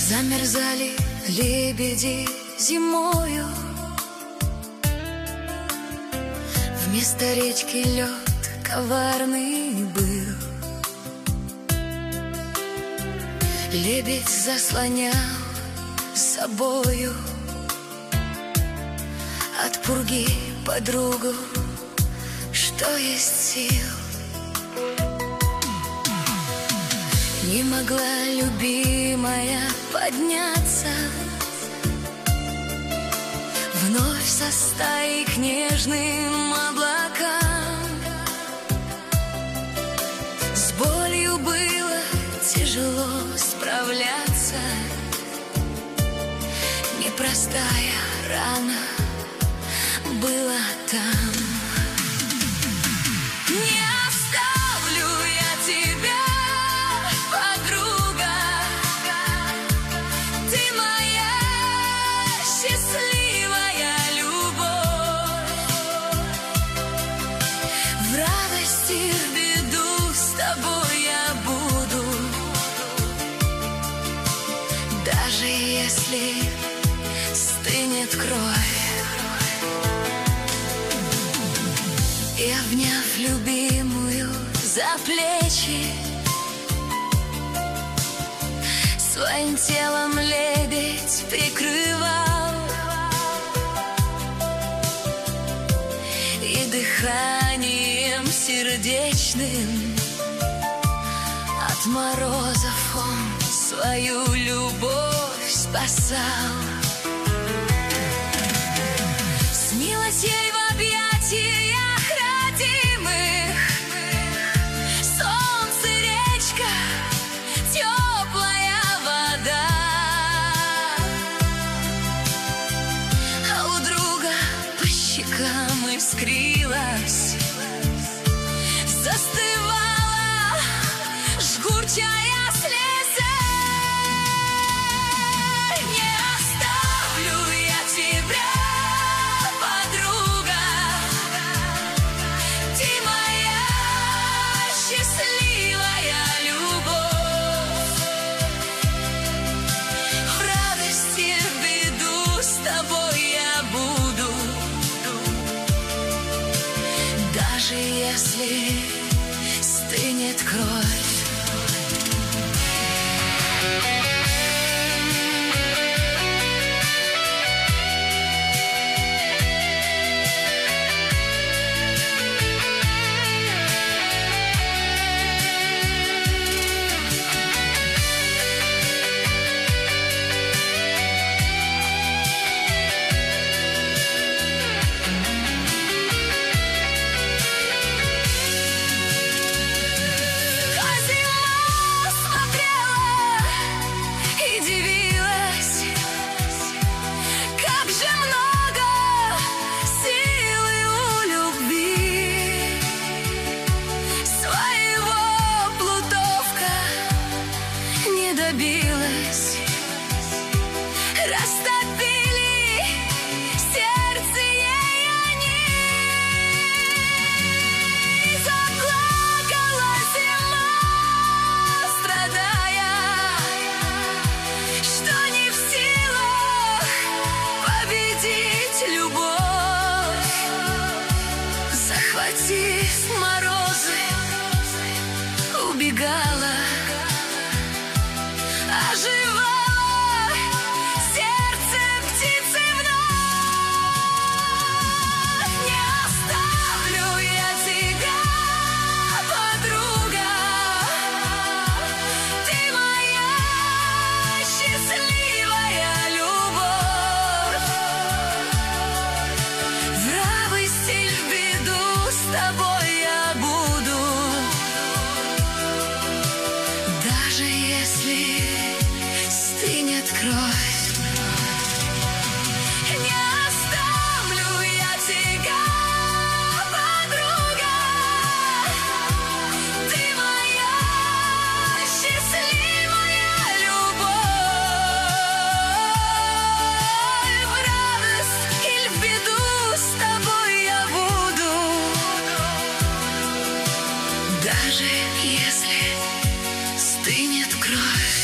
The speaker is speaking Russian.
Замерзали лебеди зимою, вместо речки лед коварный был. Лебедь заслонял собою от пурги подругу, что есть сил. Не могла любимая подняться вновь со стаей к нежным облакам. С болью было тяжело справляться, непростая рана была там. Не оставлю я тебя, подруга, ты моя счастливая любовь. В радости, в беду с тобой я буду, даже если стынет кровь. И, обняв любимую за плечи, своим телом лебедь прикрывал, и дыханием сердечным от морозов он свою любовь спасал. Снилась ей в объятиях родимых солнце, речка, теплая вода, а у друга по щекам искрилась, застывала жгучая слеза. Не оставлю я тебя, подруга, ты моя счастливая любовь. В радости, в беду с тобой я буду, даже если стынет кровь. Растопили сердце ей они, заплакала зима, страдая, что не в силах победить любовь. Захватив морозы, убегала, оживала. Стынет кровь. Не оставлю я тебя, подруга, ты моя счастливая любовь. В радость или в беду с тобой я буду, даже если стынет кровь.